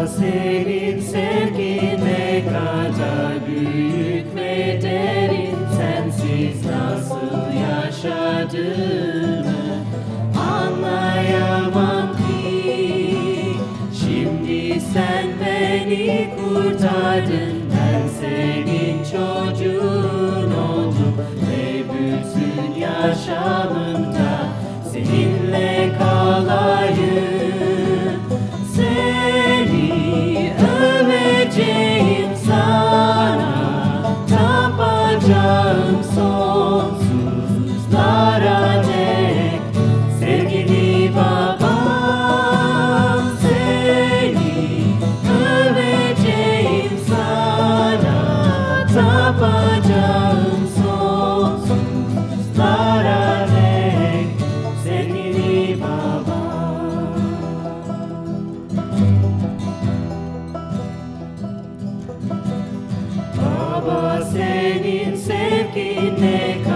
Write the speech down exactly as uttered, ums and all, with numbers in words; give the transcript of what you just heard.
Baba senin sevgin ne kadar büyük ve derin, sensiz nasıl yaşadığımı anlayamam ki. Şimdi sen beni kurtardın, ben senin çocuğun oldum ve bütün yaşamımda seninle kalayım. Seni öveceğim, sana tapacağım sonsuzlara dek. Sevgili babam, seni öveceğim, sana tapacağım sonsuzlara dek. Sevgili babam. Baba senin sevgin ne kadar